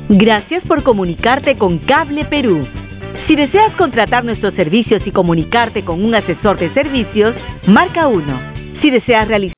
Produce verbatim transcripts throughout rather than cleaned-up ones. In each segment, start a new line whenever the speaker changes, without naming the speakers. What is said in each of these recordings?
Gracias por comunicarte con Cable Perú. Si deseas contratar nuestros servicios y comunicarte con un asesor de servicios, marca uno. Si deseas realizar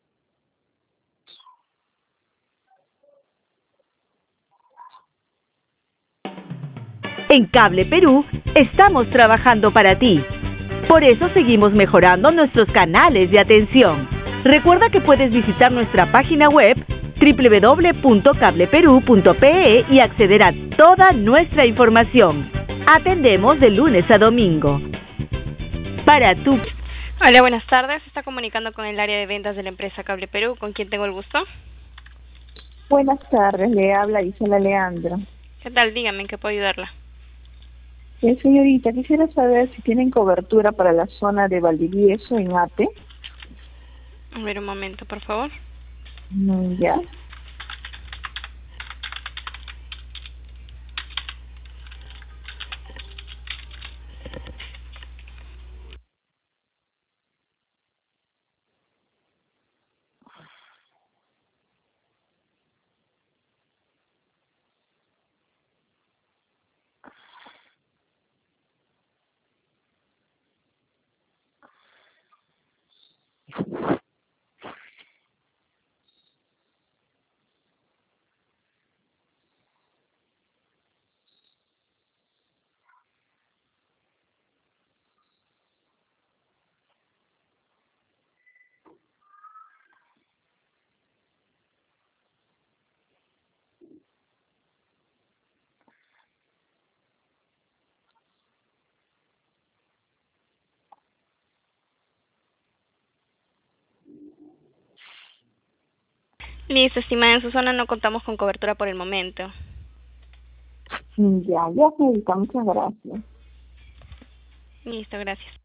En Cable Perú, estamos trabajando para ti. Por eso seguimos mejorando nuestros canales de atención. Recuerda que puedes visitar nuestra página web doble u doble u doble u punto cable perú punto pe e y acceder a toda nuestra información. Atendemos de lunes a domingo. Para tu...
Hola, buenas tardes. Se está comunicando con el área de ventas de la empresa Cable Perú. ¿Con quién tengo el gusto?
Buenas tardes, le habla Isela Leandro.
¿Qué tal? Dígame, ¿en qué puedo ayudarla?
Eh, señorita, quisiera saber si tienen cobertura para la zona de Valdivieso en Ate.
A ver, un momento, por favor.
Mm, ya.
Listo, estimada, en su zona no contamos con cobertura por el momento.
Mm, ya, ya, señorita, muchas gracias.
Listo, gracias.